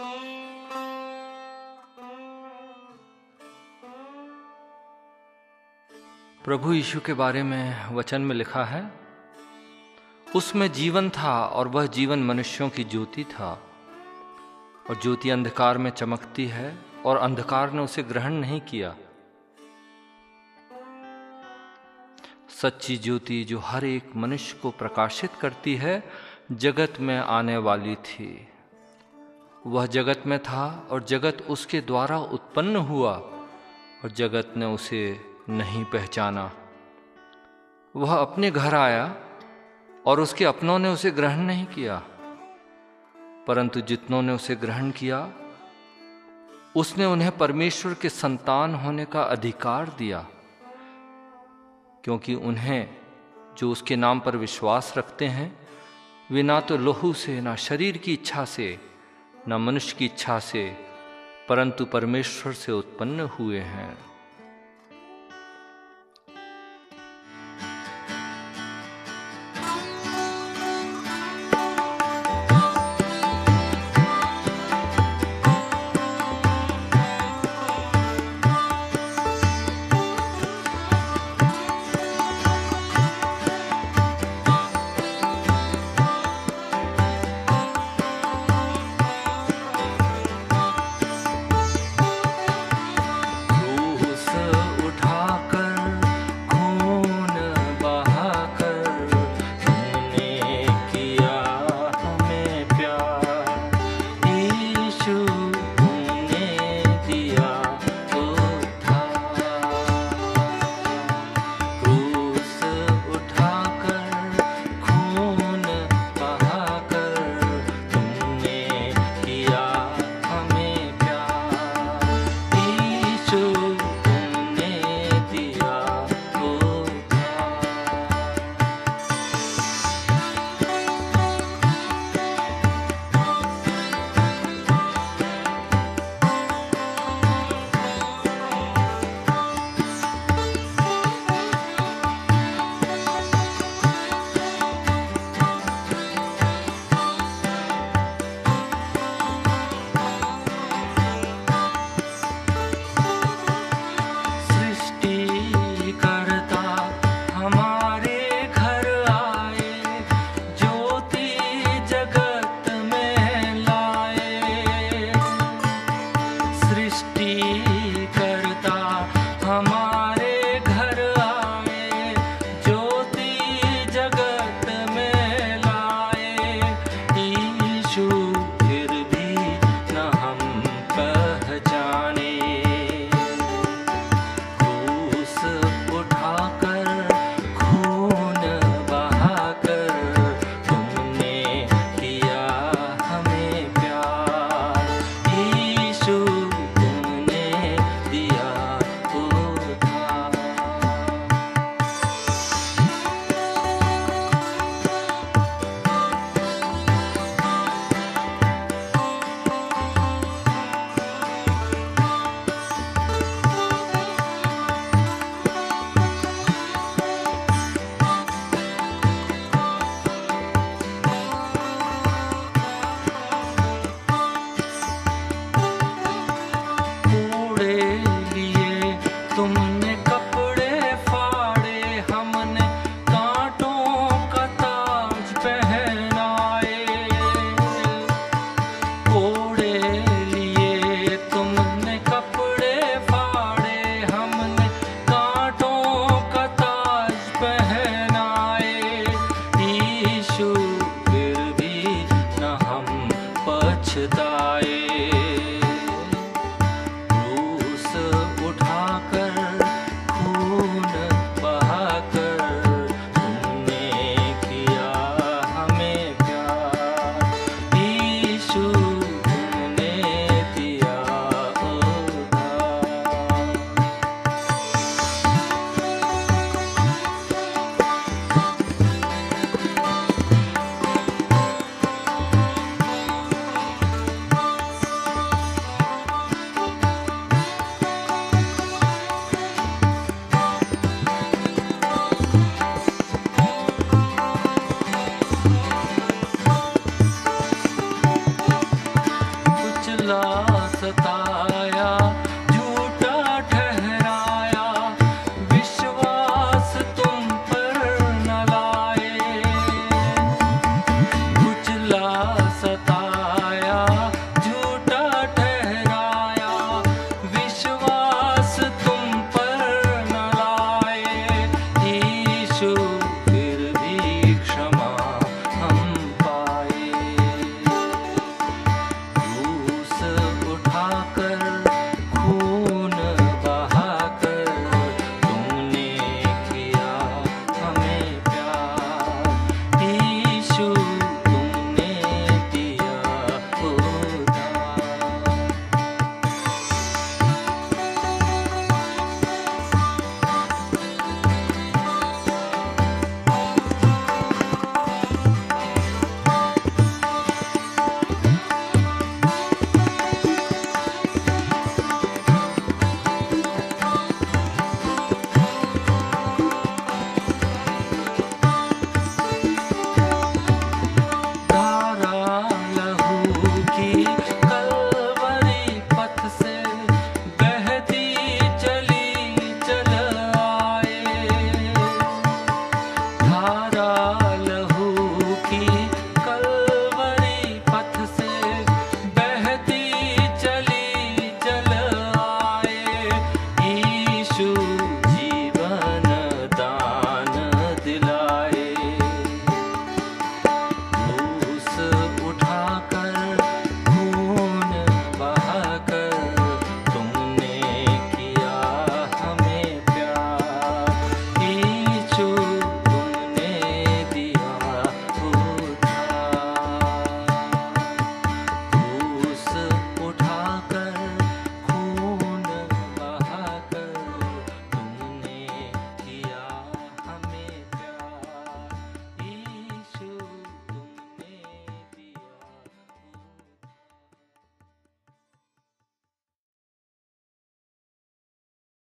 प्रभु यीशु के बारे में वचन में लिखा है, उसमें जीवन था और वह जीवन मनुष्यों की ज्योति था, और ज्योति अंधकार में चमकती है और अंधकार ने उसे ग्रहण नहीं किया। सच्ची ज्योति जो हर एक मनुष्य को प्रकाशित करती है, जगत में आने वाली थी। वह जगत में था और जगत उसके द्वारा उत्पन्न हुआ, और जगत ने उसे नहीं पहचाना। वह अपने घर आया और उसके अपनों ने उसे ग्रहण नहीं किया, परंतु जितनों ने उसे ग्रहण किया, उसने उन्हें परमेश्वर के संतान होने का अधिकार दिया, क्योंकि उन्हें जो उसके नाम पर विश्वास रखते हैं, वे ना तो लहू से, ना शरीर की इच्छा से, ना मनुष्य की इच्छा से, परंतु परमेश्वर से उत्पन्न हुए हैं। की